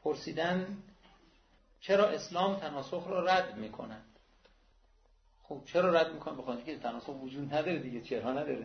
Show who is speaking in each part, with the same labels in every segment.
Speaker 1: پرسیدن چرا اسلام تناسخ را رد میکنه؟ خب چرا رد میکنه؟ بخاطر اینکه تناسخ وجود نداره دیگه. چرا نداره؟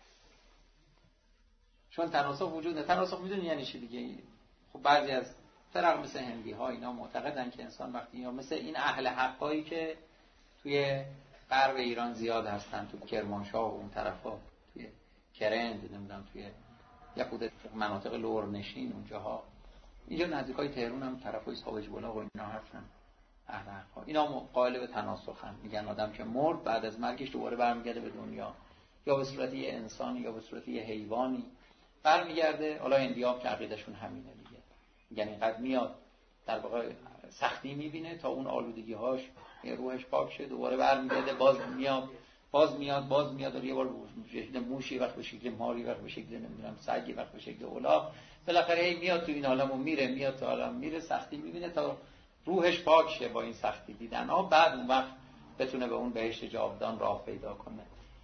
Speaker 1: چون تناسخ وجود نداره. تناسخ میدونی یعنی چی دیگه؟ خب بعضی از فرق مثل هندی ها اینا معتقدن که انسان وقتی، یا مثل این اهل حقایی که توی غرب ایران زیاد هستن، تو کرمانشاه و اون طرفا، توی کرند، نمیدونم توی یه مناطق لورنشین اونجاها، اینجا نزدیکای تهران هم طرفای ساوج بلاغ و اینا هستن اهل حقا. اینا قائل به تناسخن، میگن آدم که مرد بعد از مرگش دوباره برمیگرده به دنیا، یا به صورت یه انسانی یا به صورت یه حیوانی برمیگرده. حالا هندی‌ها که عقیدهشون همینه دیگه، میگن اینقدر میاد در واقع سختی میبینه تا اون آلودگی‌هاش روحش پاک شه، دوباره برمیگرده، باز میاد و یه بار به شکل موشی، وقت به شکل ماری، وقت به شکل نمیدونم سگی، وقت به شکل الاغ، بالاخره هی میاد تو این عالم و میره، میاد تو عالم میره، سختی میبینه تا روحش پاک شه با این سختی دیدن ها، بعد اون وقت بتونه به اون بهشت جاودان راه پیدا کنه،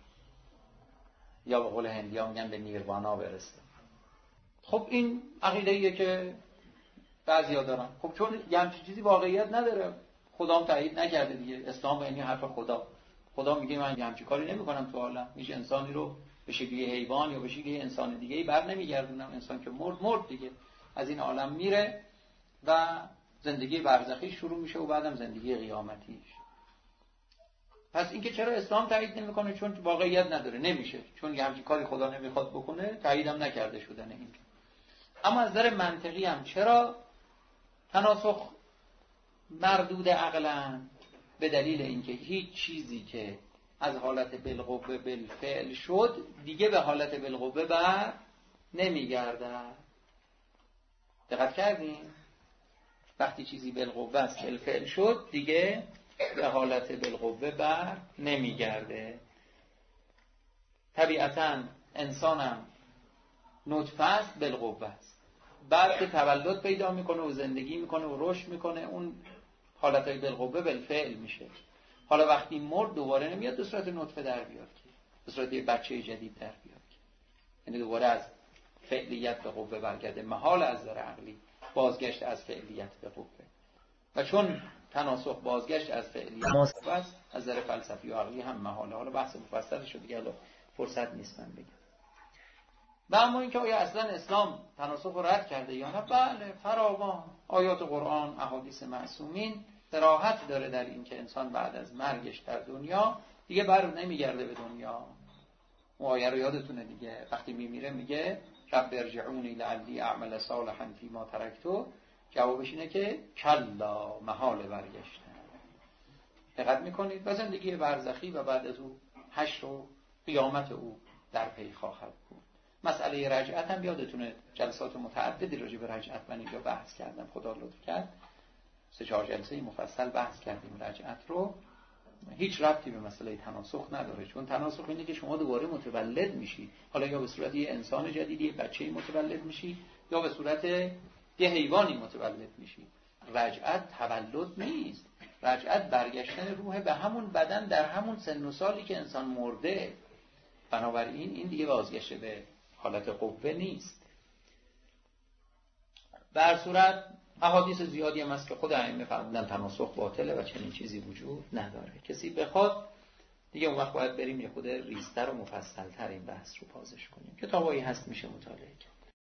Speaker 1: یا به قول هندی‌ها میگن به نیروانا برسه. خب این عقیده‌ایه که بعضیا دارن. خب چون یه همچین چیزی واقعیت نداره، خدا هم تایید نکرده دیگه. اسلام یعنی حرف خدا میگه من همچین کاری نمی‌کنم تو عالم، هیچ انسانی رو به شکل حیوان یا به شکل انسان دیگه‌ای بر نمیگردونم. انسان که مرد دیگه، از این عالم میره و زندگی برزخی شروع میشه و بعدم زندگی قیامتیش. پس اینکه چرا اسلام تایید نمیکنه؟ چون واقعیت نداره، نمیشه، چون همچین کاری خدا نمیخواد بکنه، تاییدم نکرده شدن این. اما از نظر منطقی هم چرا تناسخ مردود عقلاً؟ به دلیل اینکه هیچ چیزی که از حالت بالقوه بالفعل شد دیگه به حالت بالقوه بر نمیگرده. دقت کردین؟ وقتی چیزی بالقوه است، بالفعل شد، دیگه به حالت بالقوه بر نمیگرده. طبیعتاً انسانم نطفه است، بالقوه است، بعد که تولد پیدا میکنه و زندگی میکنه و رشد میکنه، اون حالتهای بالقوه بالفعل میشه. حالا وقتی مرد دوباره نمیاد به صورت نطفه در بیاد، به صورت یه بچه جدید در بیاد، یعنی دوباره از فعلیت به قوه برگرده. محال از نظر عقلی بازگشت از فعلیت به قوه، و چون تناسخ بازگشت از فعلیت به قوه است، از نظر فلسفی و عقلی هم محاله. حالا بحث مفصل شد دیگه، حالا فرصت نیست من بگم. و اما اینکه آیا اصلا اسلام تناسخ رو رد کرده یا نه؟ بله، فراوان آیات قرآن، احادیث معصومین صراحت داره در این که انسان بعد از مرگش در دنیا دیگه بر نمیگرده به دنیا. اون آیه رو یادتونه دیگه، وقتی میمیره میگه رب ارجعونی لعلی اعمل صالحا فیما ترکتو. جوابش اینه که کلا، محال برگشتن. دقت میکنید؟ و زندگی برزخی و بعد از او حشر و قیامت او در پی خواهد بود. مسئله رجعت هم یادتونه، جلسات متعددی راجع به رجعت من اینجا بحث کردم، خدا لطف کرد 3-4 جلسه مفصل بحث کردیم رجعت رو. هیچ ربطی به مسئله تناسخ نداره، چون تناسخ اینه که شما دوباره متولد میشی، حالا یا به صورت یه انسان جدیدی، یه بچه‌ای متولد میشی، یا به صورت یه حیوانی متولد میشی. رجعت تولد نیست، رجعت برگشتن روح به همون بدن در همون سن و سالی که انسان مرده. بنابراین این دیگه بازگشت به حالت قوه نیست. به هر صورت احادیث زیادی هم هست که خود ائمه فرمودن تناسخ باطله و چنین چیزی وجود نداره. کسی بخواد دیگه اون وقت باید بریم یه خود ریزتر و مفصل‌تر این بحث رو بازش کنیم. کتابایی هست میشه مطالعه کرد.